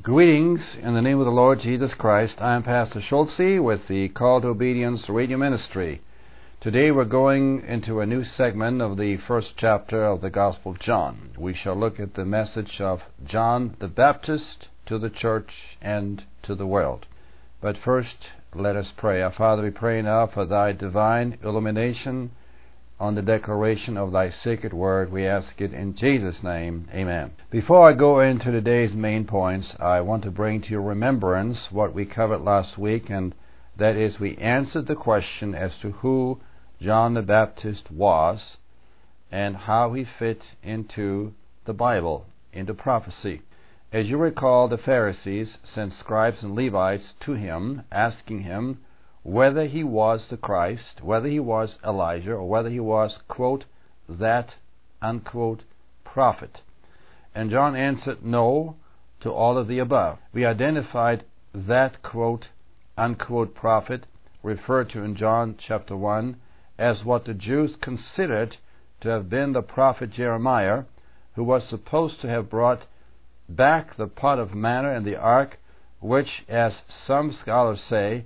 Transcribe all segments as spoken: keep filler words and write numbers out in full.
Greetings in the name of the Lord Jesus Christ. I am Pastor Schultze with the Call to Obedience Radio Ministry. Today we're going into a new segment of the first chapter of the Gospel of John. We shall look at the message of John the Baptist to the church and to the world. But first, let us pray. Our Father, we pray now for Thy divine illumination on the declaration of Thy sacred word. We ask it in Jesus' name. Amen. Before I go into today's main points, I want to bring to your remembrance what we covered last week, and that is we answered the question as to who John the Baptist was and how he fit into the Bible, into prophecy. As you recall, the Pharisees sent scribes and Levites to him, asking him whether he was the Christ, whether he was Elijah, or whether he was, quote, that, unquote, prophet. And John answered no to all of the above. We identified that, quote, unquote, prophet, referred to in John chapter one, as what the Jews considered to have been the prophet Jeremiah, who was supposed to have brought back the pot of manna and the ark, which, as some scholars say,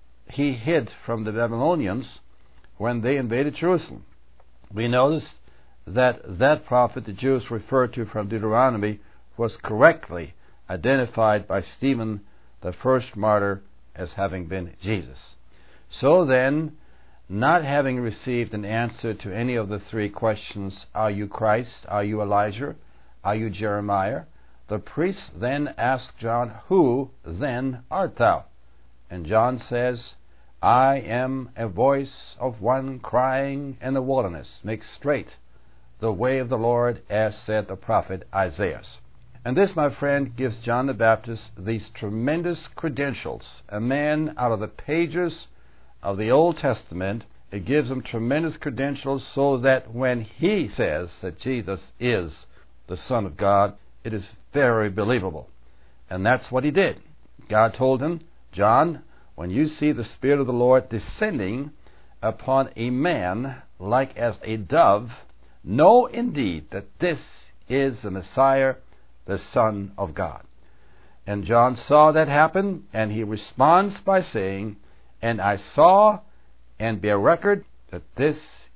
he hid from the Babylonians when they invaded Jerusalem. We noticed that that prophet the Jews referred to from Deuteronomy was correctly identified by Stephen, the first martyr, as having been Jesus. So then, not having received an answer to any of the three questions, are you Christ, are you Elijah, are you Jeremiah, the priests then asked John, who then art thou? And John says, I am a voice of one crying in the wilderness, make straight the way of the Lord, as said the prophet Isaiah. And this, my friend, gives John the Baptist these tremendous credentials. A man out of the pages of the Old Testament. It gives him tremendous credentials so that when he says that Jesus is the Son of God, it is very believable. And that's what he did. God told him, John, when you see the Spirit of the Lord descending upon a man like as a dove, know indeed that this is the Messiah, the Son of God. And John saw that happen, and he responds by saying, and I saw and bear record that this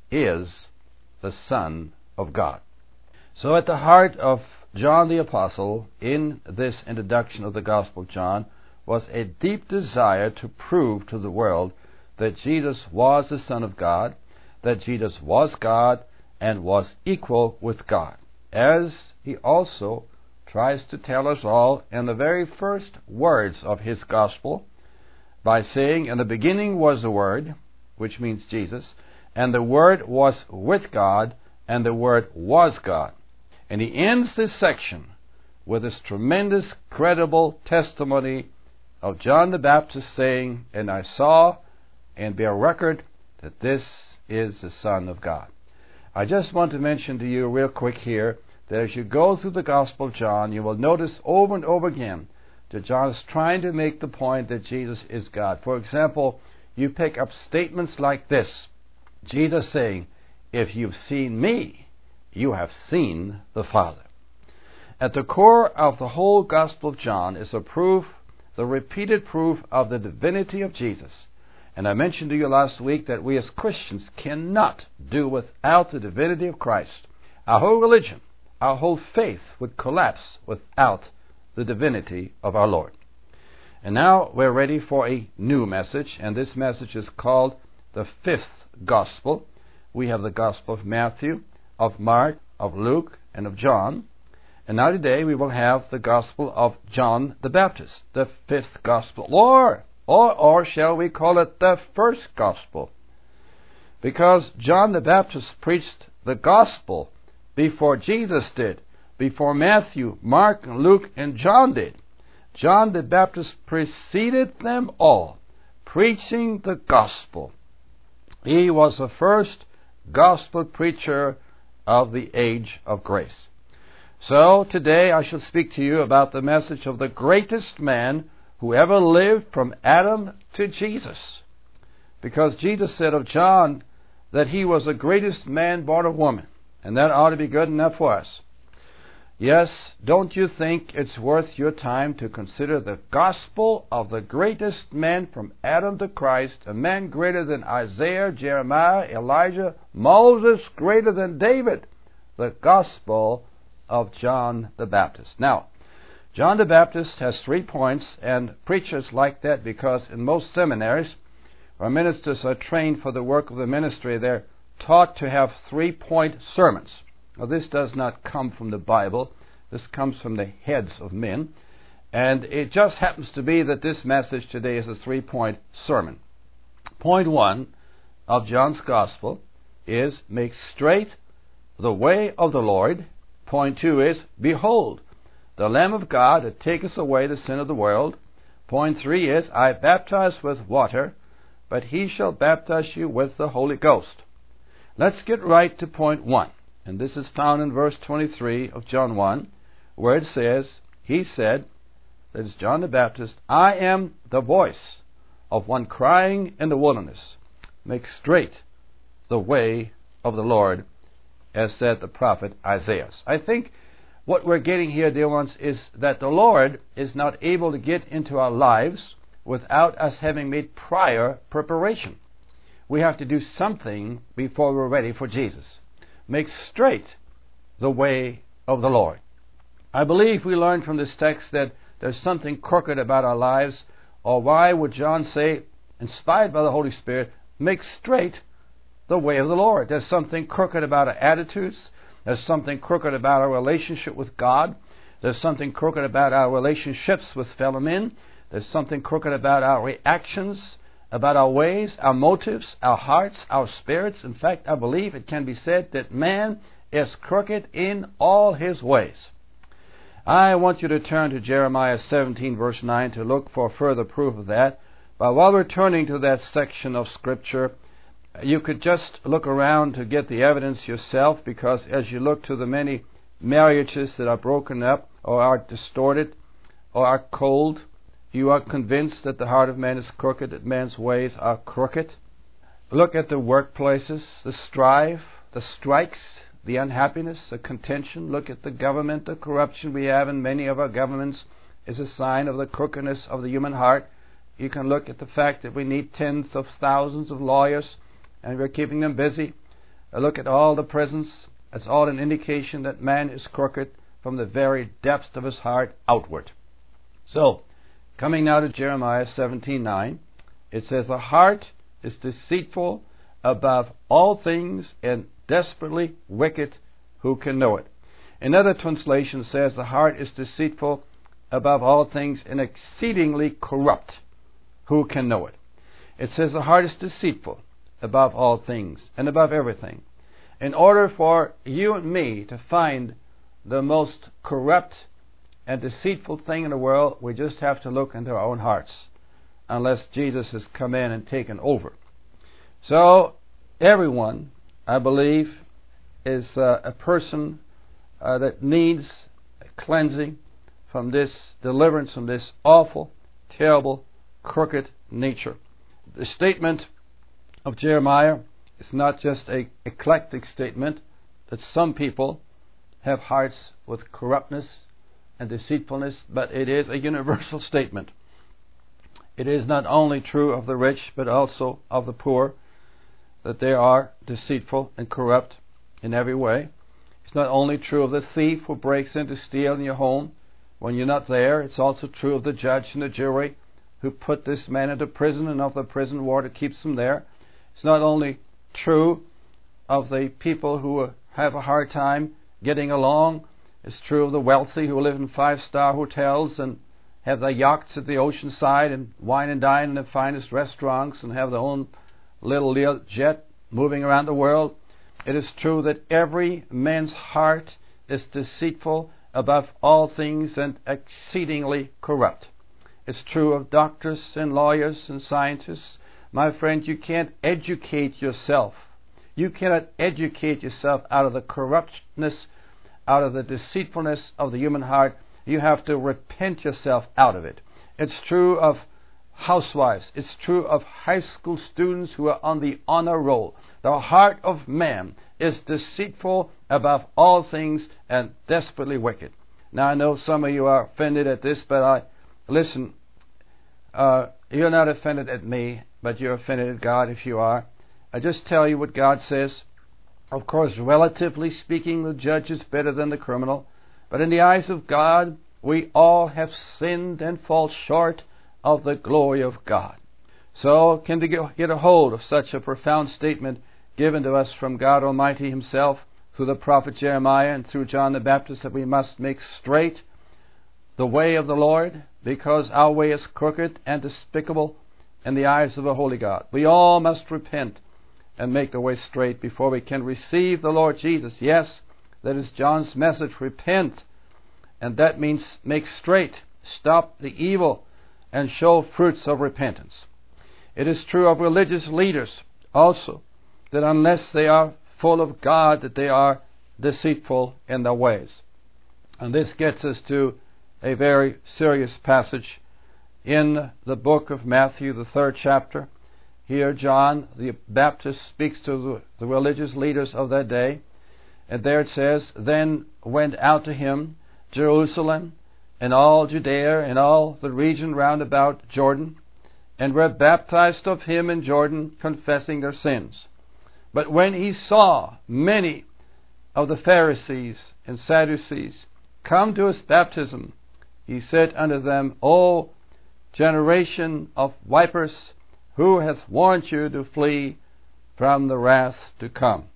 is the Son of God. So at the heart of John the Apostle, in this introduction of the Gospel of John, was a deep desire to prove to the world that Jesus was the Son of God, that Jesus was God, and was equal with God, as he also tries to tell us all in the very first words of his Gospel, by saying, in the beginning was the Word, which means Jesus, and the Word was with God, and the Word was God. And he ends this section with this tremendous, credible testimony of John the Baptist saying, and I saw and bear record that this is the Son of God. I just want to mention to you real quick here that as you go through the Gospel of John, you will notice over and over again that John is trying to make the point that Jesus is God. For example, you pick up statements like this. Jesus saying, if you've seen me, you have seen the Father. At the core of the whole Gospel of John is a proof, the repeated proof of the divinity of Jesus. And I mentioned to you last week that we as Christians cannot do without the divinity of Christ. Our whole religion, our whole faith would collapse without the divinity of our Lord. And now we're ready for a new message, and this message is called the fifth Gospel. We have the Gospel of Matthew, of Mark, of Luke, and of John. And now today we will have the Gospel of John the Baptist, the fifth Gospel, or, or, or shall we call it the first Gospel? Because John the Baptist preached the Gospel before Jesus did, before Matthew, Mark, Luke, and John did. John the Baptist preceded them all, preaching the Gospel. He was the first Gospel preacher of the age of grace. So today I shall speak to you about the message of the greatest man who ever lived from Adam to Jesus. Because Jesus said of John that he was the greatest man born of woman. And that ought to be good enough for us. Yes, don't you think it's worth your time to consider the gospel of the greatest man from Adam to Christ, a man greater than Isaiah, Jeremiah, Elijah, Moses, greater than David, the gospel of John the Baptist? Now, John the Baptist has three points, and preachers like that because in most seminaries, where ministers are trained for the work of the ministry, they're taught to have three-point sermons. Now, this does not come from the Bible. This comes from the heads of men. And it just happens to be that this message today is a three-point sermon. Point one of John's Gospel is, make straight the way of the Lord. Point two is, behold, the Lamb of God that taketh away the sin of the world. Point three is, I baptize with water, but he shall baptize you with the Holy Ghost. Let's get right to point one. And this is found in verse twenty-three of John one, where it says, he said, that is John the Baptist, I am the voice of one crying in the wilderness, make straight the way of the Lord, as said the prophet Isaiah. I think what we're getting here, dear ones, is that the Lord is not able to get into our lives without us having made prior preparation. We have to do something before we're ready for Jesus. Make straight the way of the Lord. I believe we learn from this text that there's something crooked about our lives, or why would John say, inspired by the Holy Spirit, make straight the way of the Lord? There's something crooked about our attitudes. There's something crooked about our relationship with God. There's something crooked about our relationships with fellow men. There's something crooked about our reactions, about our ways, our motives, our hearts, our spirits. In fact, I believe it can be said that man is crooked in all his ways. I want you to turn to Jeremiah seventeen, verse nine, to look for further proof of that. But while we're turning to that section of Scripture, you could just look around to get the evidence yourself, because as you look to the many marriages that are broken up or are distorted or are cold, you are convinced that the heart of man is crooked, that man's ways are crooked. Look at the workplaces, the strife, the strikes, the unhappiness, the contention. Look at the government. The corruption we have in many of our governments is a sign of the crookedness of the human heart. You can look at the fact that we need tens of thousands of lawyers, and we're keeping them busy. Look at all the prisons. It's all an indication that man is crooked from the very depths of his heart outward. So, coming now to Jeremiah seventeen nine, it says, the heart is deceitful above all things and desperately wicked. Who can know it? Another translation says, the heart is deceitful above all things and exceedingly corrupt. Who can know it? It says the heart is deceitful above all things and above everything. In order for you and me to find the most corrupt and deceitful thing in the world, we just have to look into our own hearts, unless Jesus has come in and taken over. So, everyone, I believe, is uh, a person uh, that needs cleansing from this, deliverance from this awful, terrible, crooked nature. The statement of Jeremiah is not just an eclectic statement that some people have hearts with corruptness and deceitfulness, but it is a universal statement. It is not only true of the rich, but also of the poor, that they are deceitful and corrupt in every way. It's not only true of the thief who breaks in to steal in your home when you're not there. It's also true of the judge and the jury who put this man into prison and of the prison warden that keeps him there. It's not only true of the people who have a hard time getting along. It's true of the wealthy who live in five-star hotels and have their yachts at the ocean side and wine and dine in the finest restaurants and have their own little jet moving around the world. It is true that every man's heart is deceitful above all things and exceedingly corrupt. It's true of doctors and lawyers and scientists. My friend, you can't educate yourself. You cannot educate yourself out of the corruptness, out of the deceitfulness of the human heart. You have to repent yourself out of it. It's true of housewives. It's true of high school students who are on the honor roll. The heart of man is deceitful above all things and desperately wicked. Now, I know some of you are offended at this, but I listen, uh, you're not offended at me, but you're offended at God if you are. I just tell you what God says. Of course, relatively speaking, the judge is better than the criminal, but in the eyes of God, we all have sinned and fall short of the glory of God. So, can we get a hold of such a profound statement given to us from God Almighty Himself through the prophet Jeremiah and through John the Baptist, that we must make straight the way of the Lord, because our way is crooked and despicable in the eyes of the Holy God. We all must repent and make the way straight before we can receive the Lord Jesus. Yes, that is John's message, repent, and that means make straight, stop the evil, and show fruits of repentance. It is true of religious leaders also, that unless they are full of God, that they are deceitful in their ways. And this gets us to a very serious passage in the book of Matthew, the third chapter. Here John the Baptist speaks to the, the religious leaders of that day, and there it says, "Then went out to him Jerusalem and all Judea and all the region round about Jordan, and were baptized of him in Jordan, confessing their sins. But when he saw many of the Pharisees and Sadducees come to his baptism, he said unto them, O generation of vipers, who hath warned you to flee from the wrath to come?"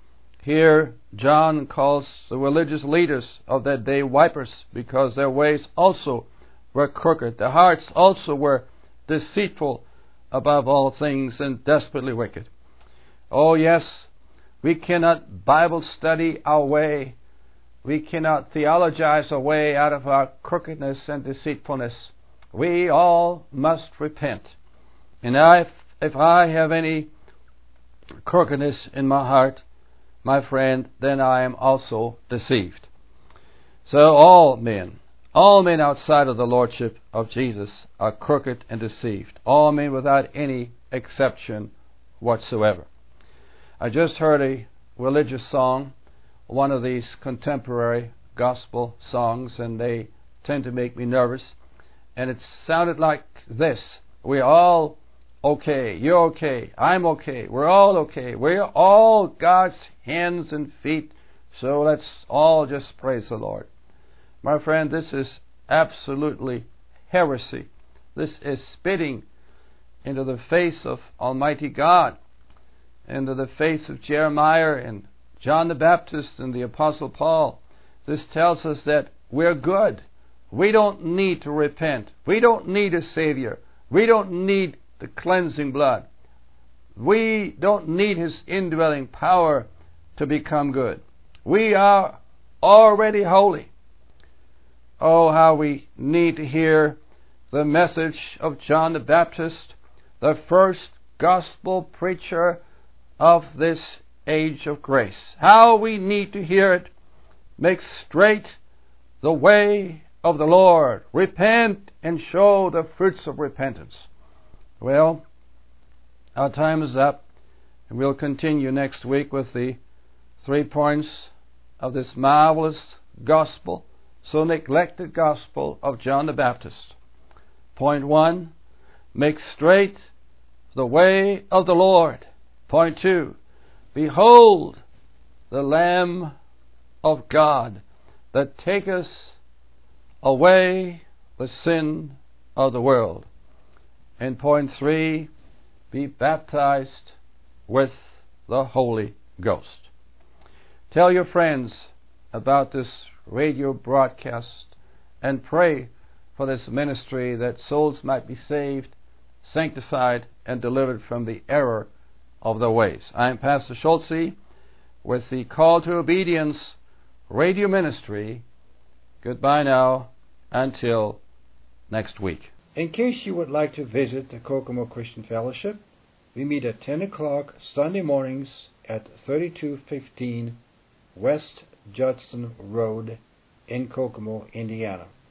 Here John calls the religious leaders of that day vipers, because their ways also were crooked. Their hearts also were deceitful above all things and desperately wicked. Oh yes, we cannot Bible study our way. We cannot theologize our way out of our crookedness and deceitfulness. We all must repent. And if, if I have any crookedness in my heart, my friend, then I am also deceived. So all men, all men outside of the Lordship of Jesus are crooked and deceived. All men without any exception whatsoever. I just heard a religious song, one of these contemporary gospel songs, and they tend to make me nervous. And it sounded like this: we're all okay, you're okay, I'm okay, we're all okay, we're all God's hands and feet, so let's all just praise the Lord. My friend, this is absolutely heresy. This is spitting into the face of Almighty God, into the face of Jeremiah and John the Baptist and the Apostle Paul. This tells us that we're good. We don't need to repent. We don't need a Savior. We don't need the cleansing blood. We don't need His indwelling power to become good. We are already holy. Oh, how we need to hear the message of John the Baptist, the first gospel preacher of this age of grace. How we need to hear it. Make straight the way of the Lord. Repent and show the fruits of repentance. Well, our time is up, and we'll continue next week with the three points of this marvelous gospel, so neglected gospel of John the Baptist. Point one, make straight the way of the Lord. Point two, behold the Lamb of God that taketh away the sin of the world. And point three, be baptized with the Holy Ghost. Tell your friends about this radio broadcast and pray for this ministry, that souls might be saved, sanctified, and delivered from the error of their ways. I am Pastor Schultze with the Call to Obedience radio ministry. Goodbye now until next week. In case you would like to visit the Kokomo Christian Fellowship, we meet at ten o'clock Sunday mornings at thirty-two fifteen West Judson Road in Kokomo, Indiana.